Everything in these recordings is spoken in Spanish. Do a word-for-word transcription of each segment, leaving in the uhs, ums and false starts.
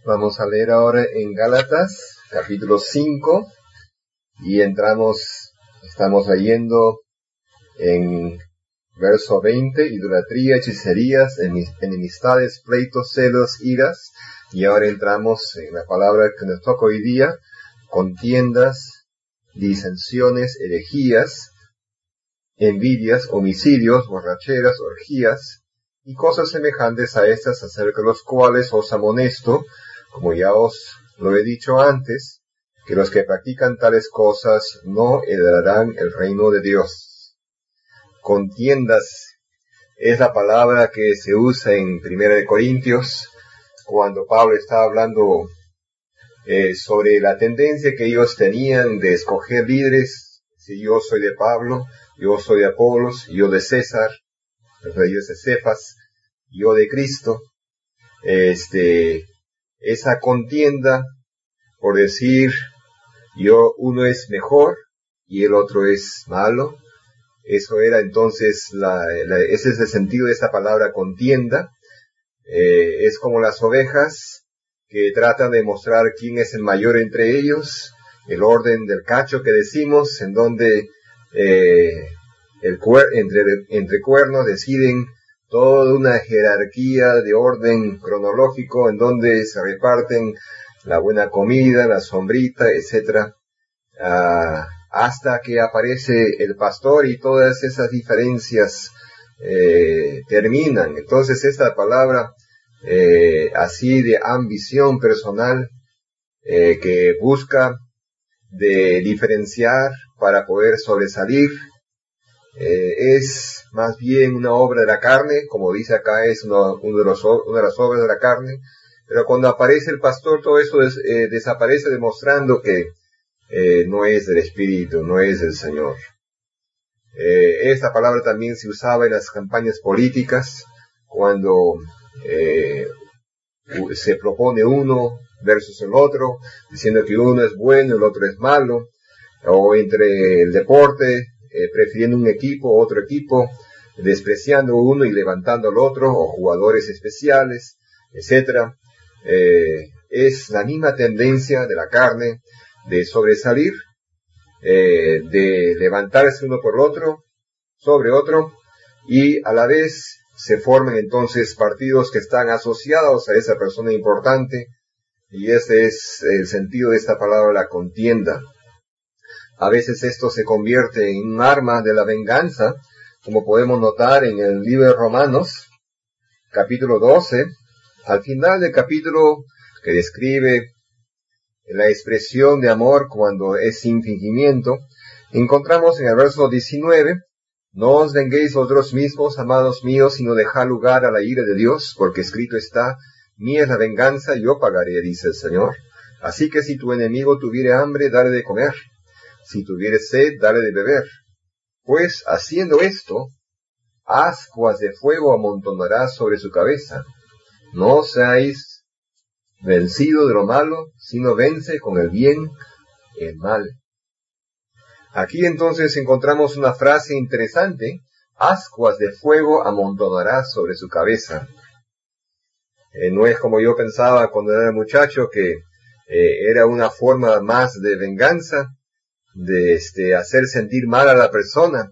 Vamos a leer ahora en Gálatas, capítulo cinco, y entramos, estamos leyendo en verso veinte, idolatría, hechicerías, enemistades, pleitos, celos, iras, y ahora entramos en la palabra que nos toca hoy día, contiendas, disensiones, herejías, envidias, homicidios, borracheras, orgías, y cosas semejantes a estas, acerca de los cuales os amonesto, como ya os lo he dicho antes, que los que practican tales cosas no heredarán el reino de Dios. Contiendas es la palabra que se usa en Primera de Corintios, cuando Pablo está hablando eh, sobre la tendencia que ellos tenían de escoger líderes. Si yo soy de Pablo, yo soy de Apolos, yo de César, yo de Cefas, yo de Cristo. Este, esa contienda, por decir, yo, uno es mejor y el otro es malo. Eso era entonces, la, la, ese es el sentido de esta palabra contienda. Eh, es como las ovejas que tratan de mostrar quién es el mayor entre ellos, el orden del cacho que decimos, en donde eh, el cuer, entre, entre cuernos deciden toda una jerarquía de orden cronológico, en donde se reparten la buena comida, la sombrita, etcétera, uh, hasta que aparece el pastor y todas esas diferencias eh, terminan. Entonces esta palabra eh, así de ambición personal eh, que busca de diferenciar para poder sobresalir, eh, es más bien una obra de la carne, como dice acá, es uno, uno de los, una de las obras de la carne. Pero cuando aparece el pastor, todo eso des, eh, desaparece, demostrando que eh, no es del Espíritu, no es del Señor. Eh, esta palabra también se usaba en las campañas políticas, cuando eh, se propone uno versus el otro, diciendo que uno es bueno, el otro es malo, o entre el deporte, eh, prefiriendo un equipo, otro equipo, despreciando uno y levantando al otro, o jugadores especiales, etcétera. Eh, es la misma tendencia de la carne de sobresalir, eh, de levantarse uno por otro, sobre otro, y a la vez se forman entonces partidos que están asociados a esa persona importante, y ese es el sentido de esta palabra, la contienda. A veces esto se convierte en un arma de la venganza, como podemos notar en el libro de Romanos, capítulo doce, al final del capítulo que describe la expresión de amor cuando es sin fingimiento, encontramos en el verso diecinueve, no os venguéis vosotros mismos, amados míos, sino dejad lugar a la ira de Dios, porque escrito está, mía es la venganza, yo pagaré, dice el Señor. Así que si tu enemigo tuviere hambre, dale de comer, si tuviere sed, dale de beber, pues haciendo esto, ascuas de fuego amontonarás sobre su cabeza. No seáis vencido de lo malo, sino vence con el bien el mal. Aquí entonces encontramos una frase interesante, ascuas de fuego amontonarás sobre su cabeza. Eh, no es como yo pensaba cuando era muchacho, que eh, era una forma más de venganza, de este, hacer sentir mal a la persona,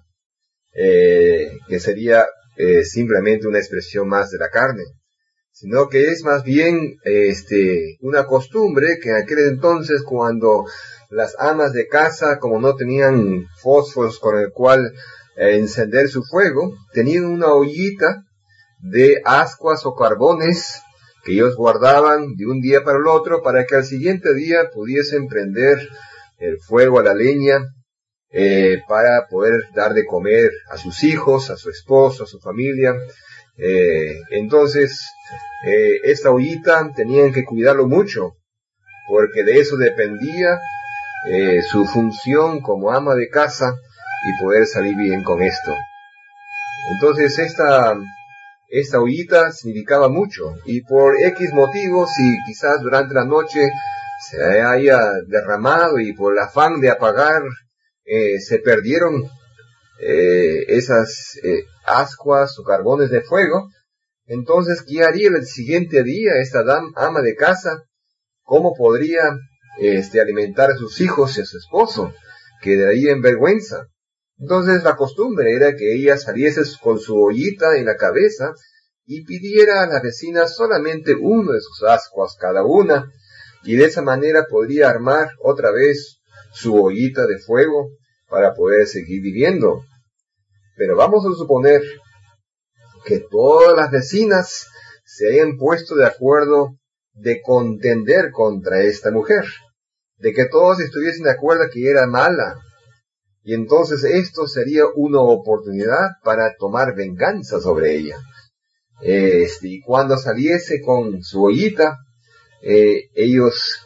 eh, que sería eh, simplemente una expresión más de la carne, sino que es más bien este, una costumbre que en aquel entonces, cuando las amas de casa, como no tenían fósforos con el cual eh, encender su fuego, tenían una ollita de ascuas o carbones que ellos guardaban de un día para el otro, para que al siguiente día pudiesen prender el fuego a la leña, eh, para poder dar de comer a sus hijos, a su esposo, a su familia. Eh, entonces, eh, esta ollita tenían que cuidarlo mucho, porque de eso dependía eh, su función como ama de casa y poder salir bien con esto. Entonces, esta, esta ollita significaba mucho, y por X motivos, si quizás durante la noche se haya derramado y por el afán de apagar eh, se perdieron eh, esas eh, ascuas o carbones de fuego, entonces ¿qué haría el siguiente día esta dama, ama de casa? ¿cómo podría este, alimentar a sus hijos y a su esposo? Quedaría en vergüenza. Entonces la costumbre era que ella saliese con su ollita en la cabeza y pidiera a las vecinas solamente uno de sus ascuas cada una, y de esa manera podría armar otra vez su ollita de fuego para poder seguir viviendo. Pero vamos a suponer que todas las vecinas se hayan puesto de acuerdo de contender contra esta mujer, de que todos estuviesen de acuerdo que era mala, y entonces esto sería una oportunidad para tomar venganza sobre ella. Este, y cuando saliese con su ollita, eh, ellos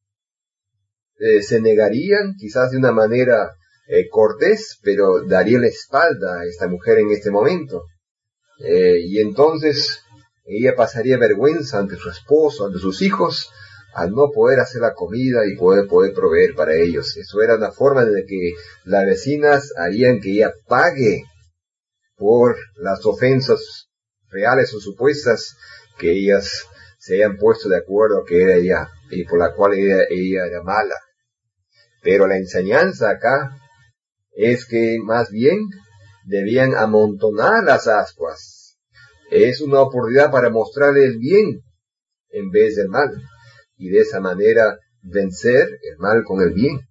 eh, se negarían, quizás de una manera eh, cortés, pero daría la espalda a esta mujer en este momento. Eh, y entonces ella pasaría vergüenza ante su esposo, ante sus hijos, al no poder hacer la comida y poder, poder proveer para ellos. Eso era una forma de que las vecinas harían que ella pague por las ofensas reales o supuestas que ellas se hayan puesto de acuerdo que era ella, y por la cual ella, ella era mala. Pero la enseñanza acá es que más bien debían amontonar las ascuas. Es una oportunidad para mostrarle el bien en vez del mal, y de esa manera vencer el mal con el bien.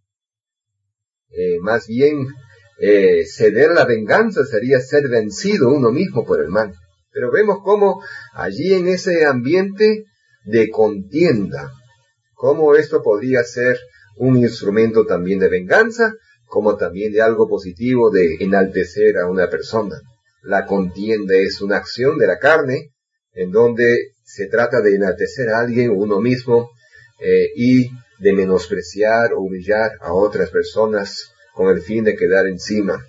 Eh, más bien, eh, ceder la venganza sería ser vencido uno mismo por el mal. Pero vemos cómo allí en ese ambiente de contienda, cómo esto podría ser un instrumento también de venganza, como también de algo positivo de enaltecer a una persona. La contienda es una acción de la carne, en donde se trata de enaltecer a alguien, uno mismo, eh, y de menospreciar o humillar a otras personas con el fin de quedar encima.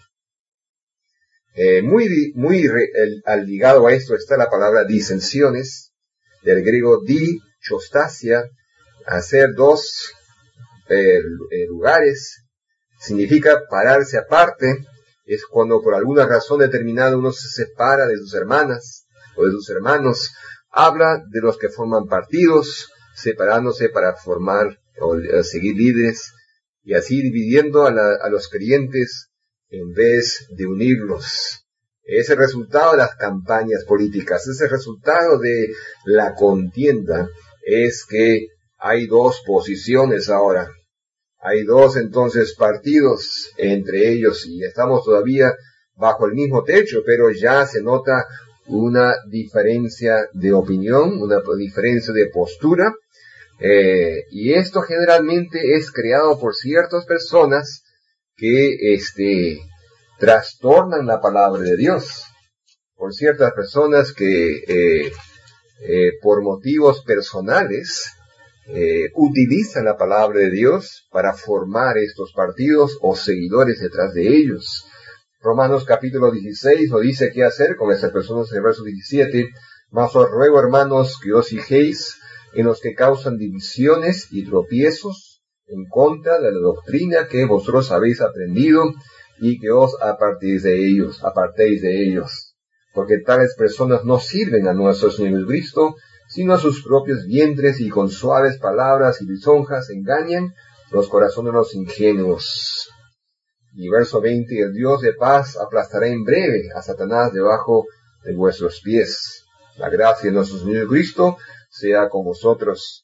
Eh, muy muy re, el, al ligado a esto está la palabra disensiones, del griego di, chostasia, hacer dos eh, lugares, significa pararse aparte. Es cuando por alguna razón determinada uno se separa de sus hermanas o de sus hermanos. Habla de los que forman partidos, separándose para formar o eh, seguir líderes, y así dividiendo a, la, a los creyentes en vez de unirlos. Es el resultado de las campañas políticas, es el resultado de la contienda, es que hay dos posiciones ahora. Hay dos entonces partidos entre ellos, y estamos todavía bajo el mismo techo, pero ya se nota una diferencia de opinión, una diferencia de postura, eh, y esto generalmente es creado por ciertas personas que este, trastornan la palabra de Dios, por ciertas personas que eh, eh, por motivos personales Eh, utilizan la palabra de Dios para formar estos partidos o seguidores detrás de ellos. Romanos capítulo dieciséis lo dice qué hacer con estas personas en el verso diecisiete. Mas os ruego, hermanos, que os fijéis en los que causan divisiones y tropiezos en contra de la doctrina que vosotros habéis aprendido, y que os apartéis de ellos, apartéis de ellos, porque tales personas no sirven a nuestro Señor Jesucristo, sino a sus propios vientres, y con suaves palabras y lisonjas engañan los corazones de los ingenuos. Y verso veinte, el Dios de paz aplastará en breve a Satanás debajo de vuestros pies. La gracia de nuestro Señor Cristo sea con vosotros.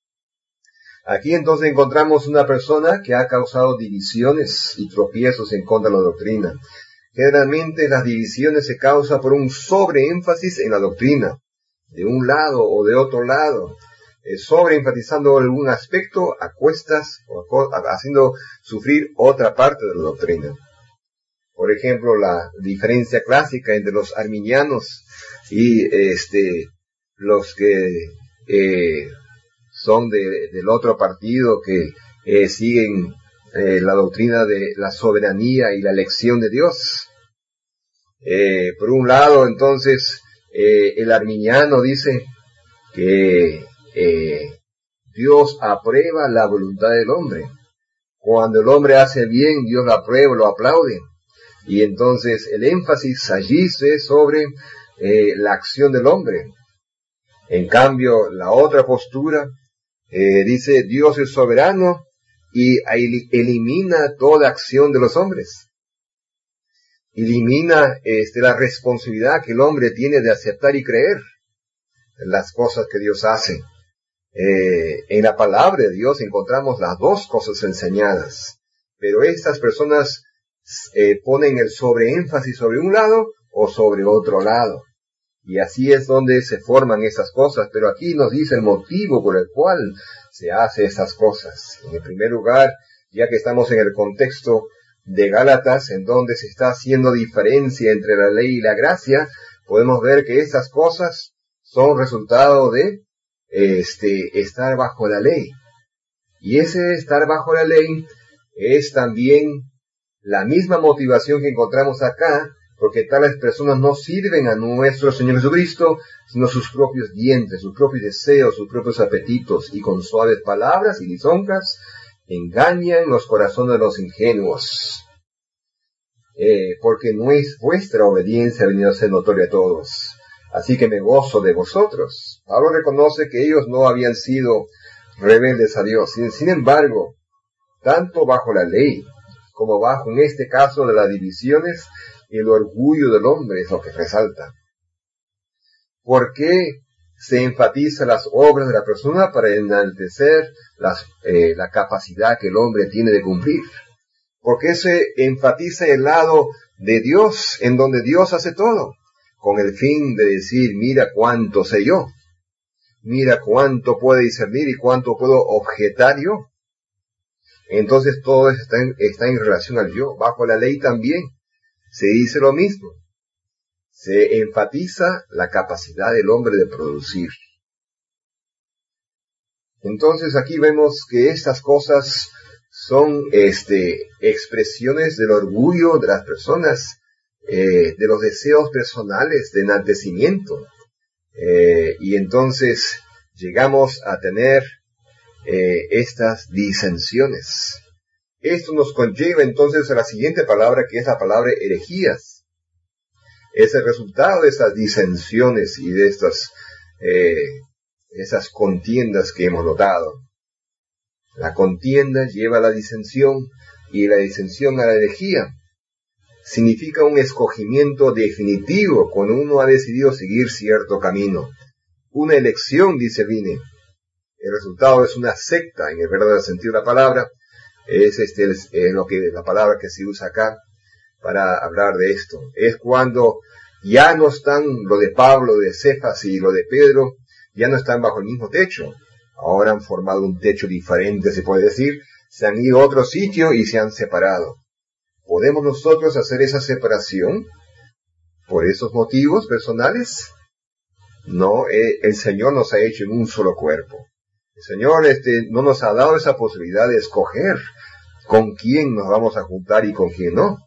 Aquí entonces encontramos una persona que ha causado divisiones y tropiezos en contra de la doctrina. Generalmente las divisiones se causan por un sobreénfasis en la doctrina, de un lado o de otro lado, eh, sobre enfatizando algún aspecto a cuestas o a, haciendo sufrir otra parte de la doctrina. Por ejemplo, la diferencia clásica entre los arminianos y este los que eh, son de, del otro partido, que eh, siguen eh, la doctrina de la soberanía y la elección de Dios. Eh, por un lado, entonces, Eh, el arminiano dice que eh, Dios aprueba la voluntad del hombre. Cuando el hombre hace bien, Dios lo aprueba, lo aplaude. Y entonces el énfasis allí es sobre eh, la acción del hombre. En cambio, la otra postura Eh, dice, Dios es soberano y elimina toda acción de los hombres. Elimina este, la responsabilidad que el hombre tiene de aceptar y creer las cosas que Dios hace. Eh, en la palabra de Dios encontramos las dos cosas enseñadas, pero estas personas eh, ponen el sobreénfasis sobre un lado o sobre otro lado, y así es donde se forman esas cosas. Pero aquí nos dice el motivo por el cual se hace esas cosas. En el primer lugar, ya que estamos en el contexto de Gálatas, en donde se está haciendo diferencia entre la ley y la gracia, podemos ver que estas cosas son resultado de este estar bajo la ley. Y ese estar bajo la ley es también la misma motivación que encontramos acá, porque tales personas no sirven a nuestro Señor Jesucristo, sino sus propios dientes, sus propios deseos, sus propios apetitos, y con suaves palabras y lisonjas engañan los corazones de los ingenuos. Eh, porque no es vuestra obediencia venido a ser notoria a todos. Así que me gozo de vosotros. Pablo reconoce que ellos no habían sido rebeldes a Dios. Sin, sin embargo, tanto bajo la ley, como bajo, en este caso, de las divisiones, el orgullo del hombre es lo que resalta. ¿Por qué se enfatiza las obras de la persona? Para enaltecer las, eh, la capacidad que el hombre tiene de cumplir. ¿Por qué se enfatiza el lado de Dios, en donde Dios hace todo? Con el fin de decir, mira cuánto sé yo, mira cuánto puedo discernir y cuánto puedo objetar yo. Entonces todo está en, está en relación al yo. Bajo la ley también se dice lo mismo. Se enfatiza la capacidad del hombre de producir. Entonces aquí vemos que estas cosas son este, expresiones del orgullo de las personas, eh, de los deseos personales de enaltecimiento. Eh, y entonces llegamos a tener eh, estas disensiones. Esto nos conlleva entonces a la siguiente palabra, que es la palabra herejías. Es el resultado de estas disensiones y de estas, eh, esas contiendas que hemos notado. La contienda lleva a la disensión y la disensión a la herejía. Significa un escogimiento definitivo cuando uno ha decidido seguir cierto camino. Una elección, dice Vine. El resultado es una secta, en el verdadero sentido de la palabra. Es este es, es lo que la palabra que se usa acá para hablar de esto. Es cuando ya no están lo de Pablo, de Cefas y lo de Pedro, ya no están bajo el mismo techo. Ahora han formado un techo diferente, se puede decir. Se han ido a otro sitio y se han separado. ¿Podemos nosotros hacer esa separación por esos motivos personales? No, eh, el Señor nos ha hecho en un solo cuerpo. El Señor este, no nos ha dado esa posibilidad de escoger con quién nos vamos a juntar y con quién no.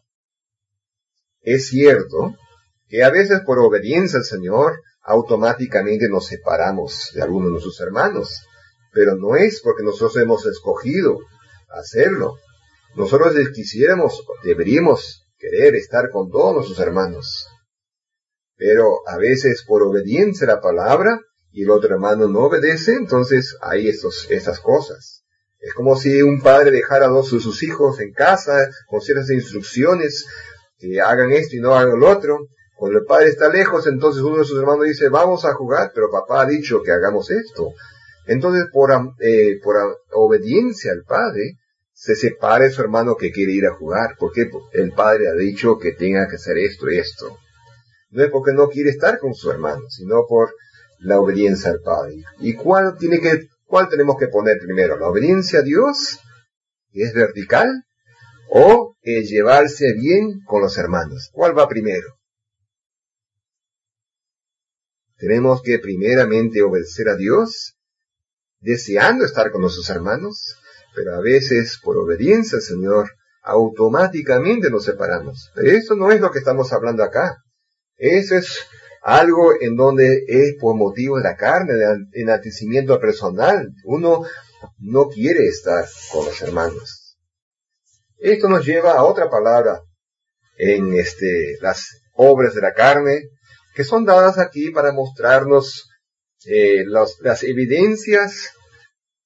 Es cierto que a veces por obediencia al Señor automáticamente nos separamos de algunos de nuestros hermanos, pero no es porque nosotros hemos escogido hacerlo. Nosotros quisiéramos, deberíamos querer estar con todos nuestros hermanos, pero a veces por obediencia a la palabra y el otro hermano no obedece, entonces hay estos, estas cosas. Es como si un padre dejara a dos de sus hijos en casa con ciertas instrucciones, que hagan esto y no hagan lo otro. Cuando el padre está lejos, entonces uno de sus hermanos dice, vamos a jugar, pero papá ha dicho que hagamos esto. Entonces por, eh, por obediencia al padre, se separa de su hermano que quiere ir a jugar, porque el padre ha dicho que tenga que hacer esto y esto. No es porque no quiere estar con su hermano, sino por la obediencia al padre. ¿Y cuál tiene que, cuál tenemos que poner primero? ¿La obediencia a Dios, que es vertical, o el llevarse bien con los hermanos? ¿Cuál va primero? Tenemos que primeramente obedecer a Dios, deseando estar con nuestros hermanos, pero a veces por obediencia al Señor automáticamente nos separamos. Pero eso no es lo que estamos hablando acá. Eso es algo en donde es por motivo de la carne, de enaltecimiento personal. Uno no quiere estar con los hermanos. Esto nos lleva a otra palabra en este, las obras de la carne, que son dadas aquí para mostrarnos eh, los, las evidencias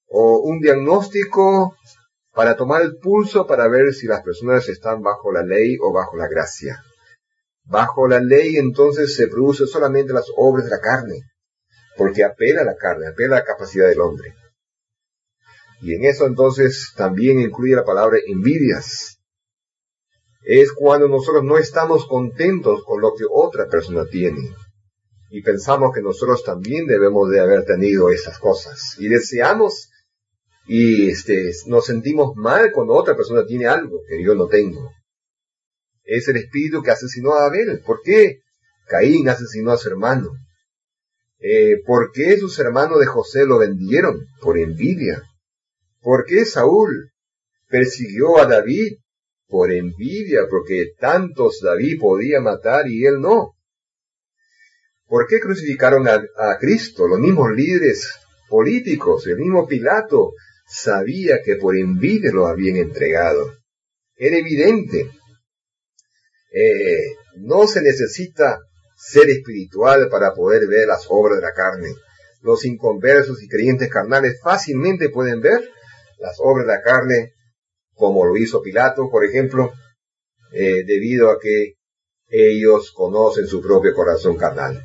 o un diagnóstico para tomar el pulso para ver si las personas están bajo la ley o bajo la gracia. Bajo la ley entonces se producen solamente las obras de la carne, porque apela a la carne, apela a la capacidad del hombre. Y en eso entonces también incluye la palabra envidias. Es cuando nosotros no estamos contentos con lo que otra persona tiene. Y pensamos que nosotros también debemos de haber tenido esas cosas. Y deseamos y este, nos sentimos mal cuando otra persona tiene algo que yo no tengo. Es el espíritu que asesinó a Abel. ¿Por qué Caín asesinó a su hermano? Eh, ¿Por qué sus hermanos de José lo vendieron? Por envidia. ¿Por qué Saúl persiguió a David? Por envidia, porque tantos David podía matar y él no. ¿Por qué crucificaron a, a Cristo? Los mismos líderes políticos, el mismo Pilato, sabía que por envidia lo habían entregado. Era evidente. Eh, no se necesita ser espiritual para poder ver las obras de la carne. Los inconversos y creyentes carnales fácilmente pueden ver las obras de la carne, como lo hizo Pilato, por ejemplo, eh, debido a que ellos conocen su propio corazón carnal.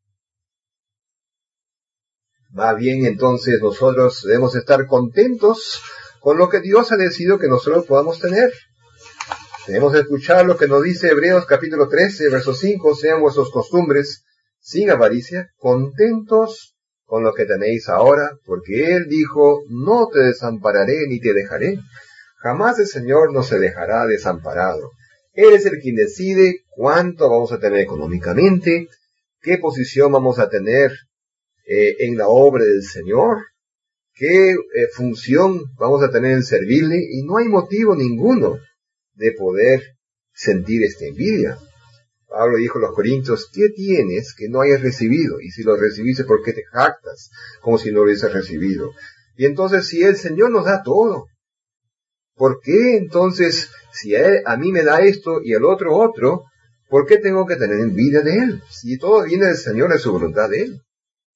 Más bien, entonces, nosotros debemos estar contentos con lo que Dios ha decidido que nosotros podamos tener. Debemos escuchar lo que nos dice Hebreos capítulo trece, verso cinco, sean vuestras costumbres sin avaricia, contentos con lo que tenéis ahora, porque Él dijo, no te desampararé ni te dejaré. Jamás el Señor no se dejará desamparado. Él es el quien decide cuánto vamos a tener económicamente, qué posición vamos a tener eh, en la obra del Señor, qué eh, función vamos a tener en servirle, y no hay motivo ninguno de poder sentir esta envidia. Pablo dijo a los Corintios, ¿qué tienes que no hayas recibido? Y si lo recibiste, ¿por qué te jactas como si no lo hubieses recibido? Y entonces, si el Señor nos da todo, ¿por qué entonces, si a, él, a mí me da esto y al otro otro, ¿por qué tengo que tener envidia de Él? Si todo viene del Señor, es su voluntad de Él.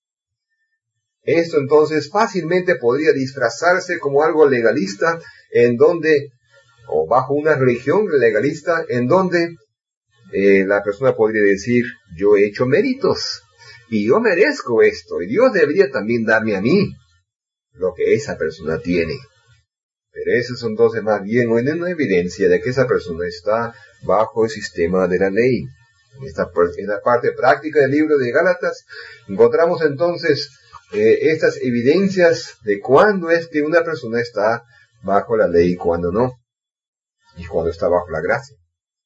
Esto entonces fácilmente podría disfrazarse como algo legalista, en donde, o bajo una religión legalista, en donde eh, la persona podría decir, yo he hecho méritos, y yo merezco esto, y Dios debería también darme a mí lo que esa persona tiene. Pero eso es entonces más bien una evidencia de que esa persona está bajo el sistema de la ley. En esta, en la parte práctica del libro de Gálatas encontramos entonces eh, estas evidencias de cuándo es que una persona está bajo la ley y cuándo no, y cuándo está bajo la gracia.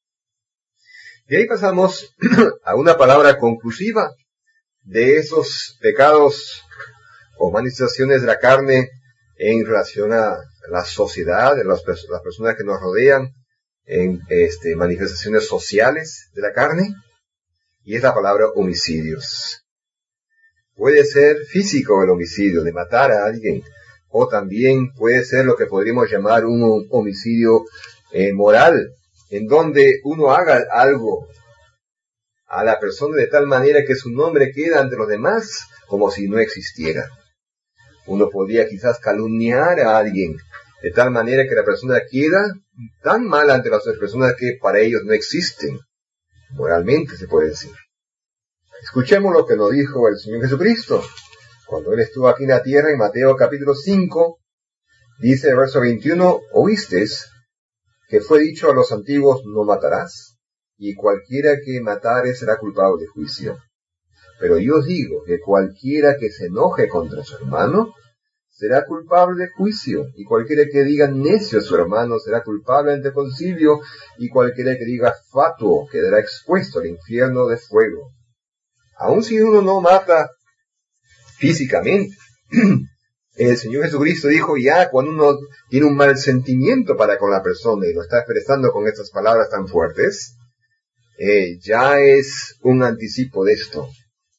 Y ahí pasamos a una palabra conclusiva de esos pecados o manifestaciones de la carne en relación a la sociedad, de las, las personas que nos rodean, en este, manifestaciones sociales de la carne, y es la palabra homicidios. Puede ser físico el homicidio, de matar a alguien, o también puede ser lo que podríamos llamar un homicidio eh, moral, en donde uno haga algo a la persona de tal manera que su nombre queda ante los demás como si no existiera. Uno podría quizás calumniar a alguien de tal manera que la persona queda tan mal ante las otras personas que para ellos no existen. Moralmente se puede decir. Escuchemos lo que nos dijo el Señor Jesucristo cuando Él estuvo aquí en la tierra en Mateo capítulo cinco. Dice el verso veintiuno, ¿oísteis que fue dicho a los antiguos, no matarás? Y cualquiera que matare será culpable de juicio. Pero yo os digo que cualquiera que se enoje contra su hermano será culpable de juicio, y cualquiera que diga necio a su hermano será culpable ante concilio, y cualquiera que diga fatuo quedará expuesto al infierno de fuego. Aun si uno no mata físicamente, el Señor Jesucristo dijo ya cuando uno tiene un mal sentimiento para con la persona y lo está expresando con estas palabras tan fuertes, eh, ya es un anticipo de esto.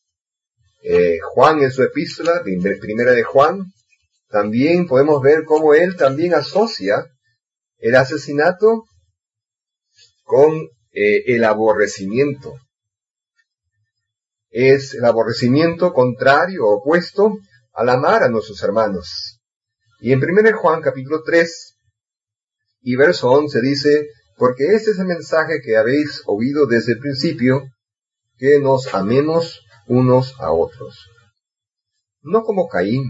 Eh, Juan en su epístola, primera de Juan, también podemos ver cómo él también asocia el asesinato con eh, el aborrecimiento. Es el aborrecimiento contrario, opuesto al amar a nuestros hermanos. Y en primera Juan capítulo tres y verso once dice, porque este es el mensaje que habéis oído desde el principio, que nos amemos unos a otros. No como Caín.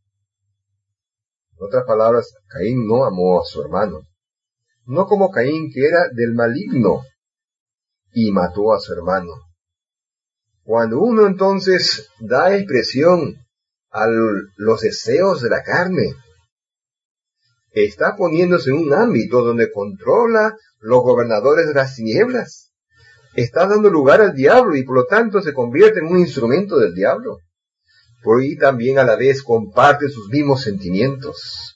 En otras palabras, Caín no amó a su hermano. No como Caín, que era del maligno y mató a su hermano. Cuando uno entonces da expresión a los deseos de la carne, está poniéndose en un ámbito donde controla los gobernadores de las tinieblas. Está dando lugar al diablo y por lo tanto se convierte en un instrumento del diablo. Por ahí también a la vez comparte sus mismos sentimientos.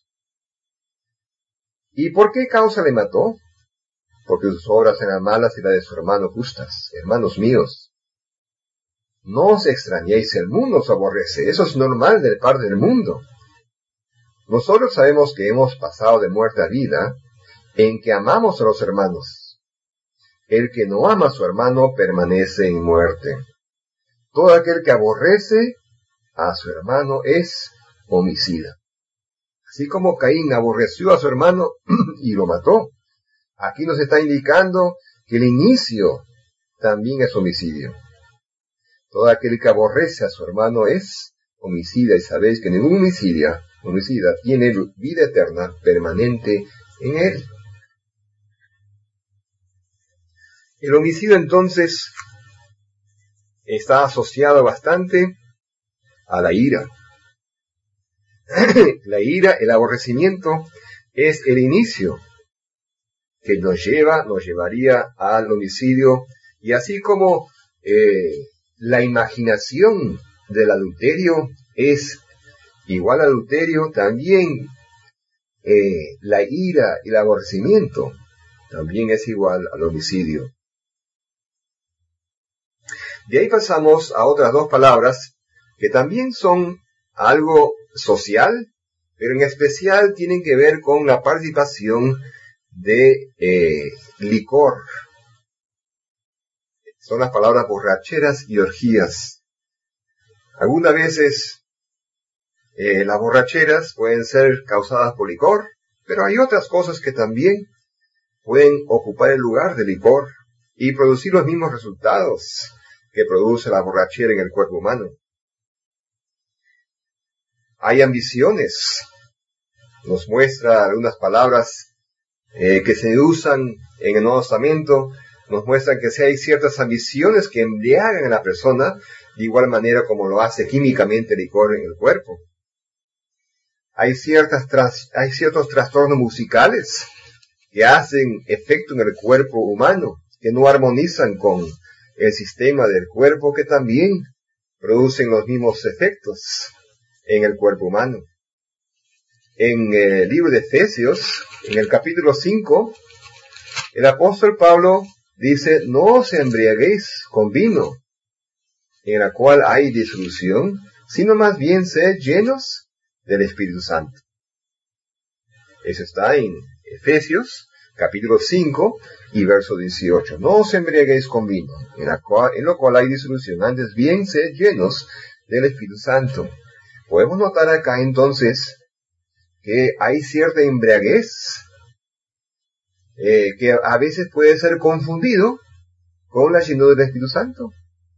¿Y por qué causa le mató? Porque sus obras eran malas y las de su hermano justas. Hermanos míos, no os extrañéis, el mundo os aborrece. Eso es normal del par del mundo. Nosotros sabemos que hemos pasado de muerte a vida en que amamos a los hermanos. El que no ama a su hermano permanece en muerte. Todo aquel que aborrece a su hermano es homicida. Así como Caín aborreció a su hermano y lo mató, aquí nos está indicando que el inicio también es homicidio. Todo aquel que aborrece a su hermano es homicida, y sabéis que ningún homicida, homicida tiene vida eterna permanente en él. El homicidio entonces está asociado bastante a la ira. La ira, el aborrecimiento, es el inicio que nos lleva, nos llevaría al homicidio, y así como eh, la imaginación del adulterio es igual al adulterio, también eh, la ira y el aborrecimiento también es igual al homicidio. De ahí pasamos a otras dos palabras que también son algo social, pero en especial tienen que ver con la participación de eh, licor. Son las palabras borracheras y orgías. Algunas veces eh, las borracheras pueden ser causadas por licor, pero hay otras cosas que también pueden ocupar el lugar del licor y producir los mismos resultados que produce la borrachera en el cuerpo humano. Hay ambiciones. Nos muestra algunas palabras eh, que se usan en el Nuevo Testamento, nos muestran que si hay ciertas ambiciones que embriagan a la persona, de igual manera como lo hace químicamente el licor en el cuerpo. Hay, ciertas tras, hay ciertos trastornos musicales que hacen efecto en el cuerpo humano, que no armonizan con el sistema del cuerpo, que también producen los mismos efectos en el cuerpo humano. En el libro de Efesios, en el capítulo cinco, el apóstol Pablo dice, no os embriaguéis con vino, en la cual hay disolución, sino más bien sed llenos del Espíritu Santo. Eso está en Efesios, capítulo cinco y verso dieciocho. No os embriaguéis con vino, en, la cual, en lo cual hay disolución, antes bien sed llenos del Espíritu Santo. Podemos notar acá entonces que hay cierta embriaguez eh, que a veces puede ser confundido con la llenura del Espíritu Santo.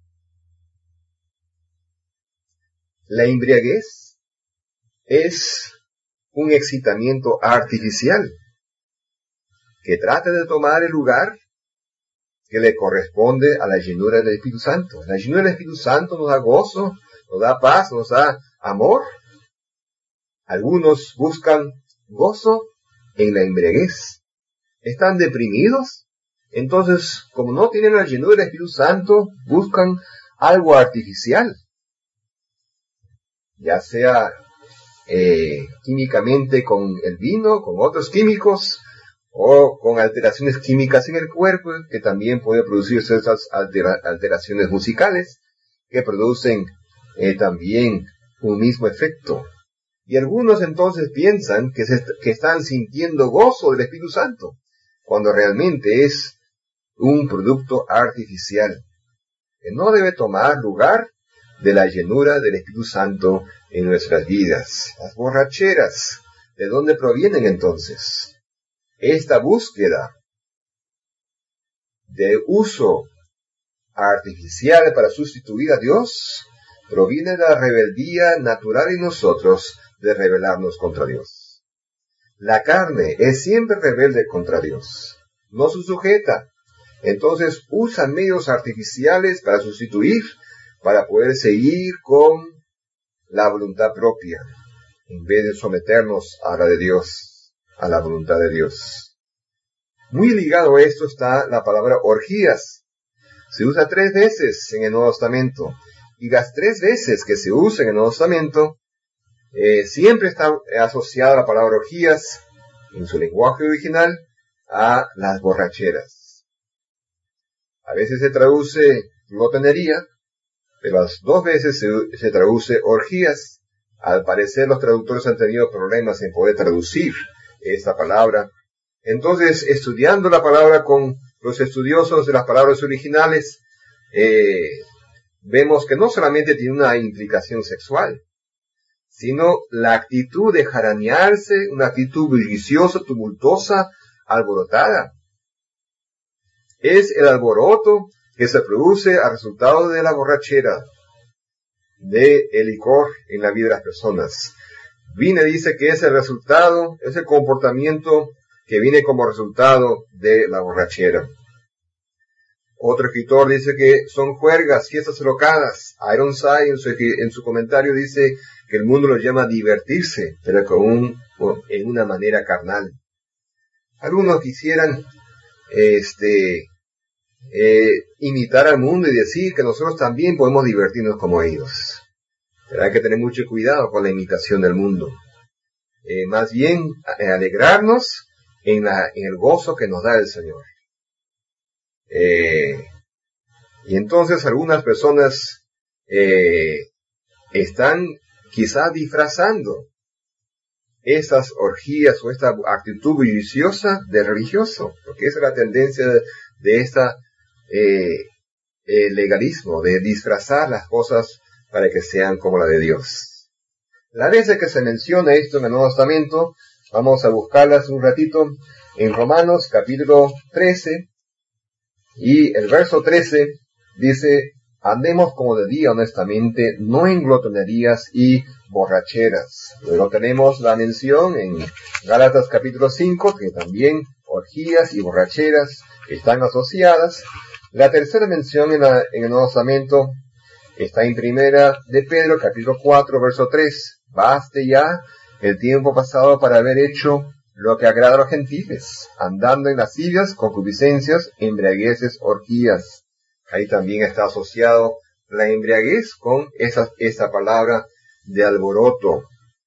La embriaguez es un excitamiento artificial que trata de tomar el lugar que le corresponde a la llenura del Espíritu Santo. La llenura del Espíritu Santo nos da gozo, nos da paz, nos da amor. Algunos buscan gozo en la embriaguez. Están deprimidos, entonces, como no tienen la llenura del Espíritu Santo, buscan algo artificial, ya sea eh, químicamente con el vino, con otros químicos, o con alteraciones químicas en el cuerpo, que también pueden producirse esas altera- alteraciones musicales, que producen eh, también un mismo efecto. Y algunos entonces piensan que, se, que están sintiendo gozo del Espíritu Santo, cuando realmente es un producto artificial, que no debe tomar lugar de la llenura del Espíritu Santo en nuestras vidas. Las borracheras ¿De dónde provienen entonces? Esta búsqueda de uso artificial para sustituir a Dios proviene de la rebeldía natural en nosotros de rebelarnos contra Dios. La carne es siempre rebelde contra Dios, no se sujeta. Entonces usa medios artificiales para sustituir, para poder seguir con la voluntad propia, en vez de someternos a la de Dios, a la voluntad de Dios. Muy ligado a esto está la palabra orgías. Se usa tres veces en el Nuevo Testamento, y las tres veces que se usa en el Nuevo Testamento, eh, siempre está asociada la palabra orgías, en su lenguaje original, a las borracheras. A veces se traduce glotonería, pero las dos veces se, se traduce orgías. Al parecer los traductores han tenido problemas en poder traducir esta palabra. Entonces, estudiando la palabra con los estudiosos de las palabras originales, eh, vemos que no solamente tiene una implicación sexual, sino la actitud de jaranearse, una actitud bulliciosa, tumultuosa, alborotada. Es el alboroto que se produce a resultado de la borrachera, de el licor en la vida de las personas. Vine dice que es el resultado, es el comportamiento que viene como resultado de la borrachera. Otro escritor dice que son juergas, fiestas locadas. Ironside en su, en su comentario dice que el mundo lo llama divertirse, pero con un, en una manera carnal. Algunos quisieran este, eh, imitar al mundo y decir que nosotros también podemos divertirnos como ellos. Pero hay que tener mucho cuidado con la imitación del mundo. Eh, más bien, eh, alegrarnos en, la, en el gozo que nos da el Señor. Eh, y entonces algunas personas eh, están quizás disfrazando esas orgías o esta actitud bulliciosa de religioso, porque esa es la tendencia de, de esta eh, eh, legalismo, de disfrazar las cosas para que sean como la de Dios. La vez que se menciona esto en el Nuevo Testamento, vamos a buscarlas un ratito en Romanos capítulo trece, y el verso trece dice: andemos como de día honestamente, no en glotonerías y borracheras. Luego tenemos la mención en Gálatas capítulo cinco, que también orgías y borracheras están asociadas. La tercera mención en, la, en el Nuevo Testamento está en Primera de Pedro capítulo cuatro, verso tres. Baste ya el tiempo pasado para haber hecho lo que agrada a los gentiles, andando en lascivias, concupiscencias, embriagueces, orgías. Ahí también está asociado la embriaguez con esa, esa palabra de alboroto.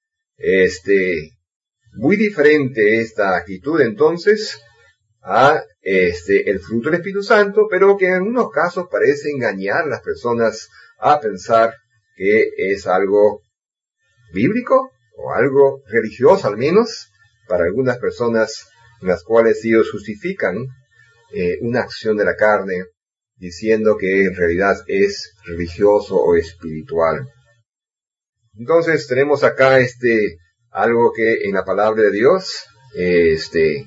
Este, muy diferente esta actitud entonces a este, el fruto del Espíritu Santo, pero que en algunos casos parece engañar a las personas a pensar que es algo bíblico o algo religioso al menos, para algunas personas en las cuales ellos justifican eh, una acción de la carne, diciendo que en realidad es religioso o espiritual. Entonces tenemos acá este algo que en la palabra de Dios este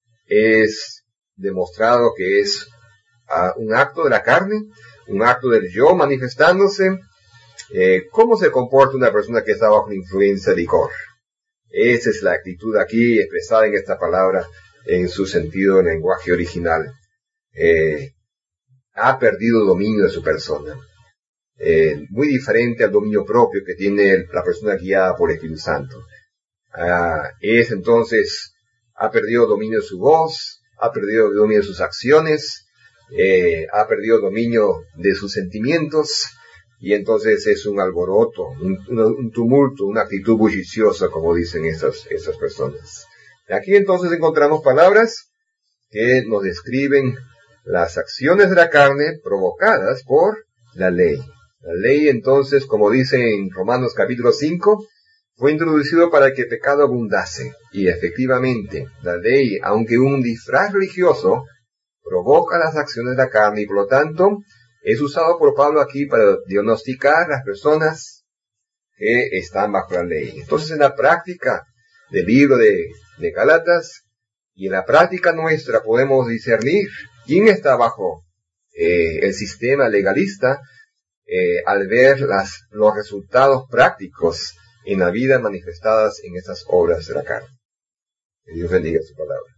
es demostrado que es uh, un acto de la carne, un acto del yo manifestándose. Eh, ¿Cómo se comporta una persona que está bajo la influencia de licor? Esa es la actitud aquí expresada en esta palabra en su sentido en lenguaje original. Eh, ha perdido dominio de su persona. Eh, muy diferente al dominio propio que tiene la persona guiada por el Espíritu Santo. Ah, es entonces, ha perdido dominio de su voz, ha perdido dominio de sus acciones, eh, ha perdido dominio de sus sentimientos, y entonces es un alboroto, un, un, un tumulto, una actitud bulliciosa, como dicen esas, esas personas. Aquí entonces encontramos palabras que nos describen las acciones de la carne provocadas por la ley. La ley entonces, como dice en Romanos capítulo cinco, fue introducido para que el pecado abundase. Y efectivamente, la ley, aunque un disfraz religioso, provoca las acciones de la carne y por lo tanto es usado por Pablo aquí para diagnosticar las personas que están bajo la ley. Entonces en la práctica del libro de, de Gálatas, y en la práctica nuestra podemos discernir quién está bajo eh, el sistema legalista eh, al ver las, los resultados prácticos en la vida manifestadas en estas obras de la carne. Que Dios bendiga su palabra.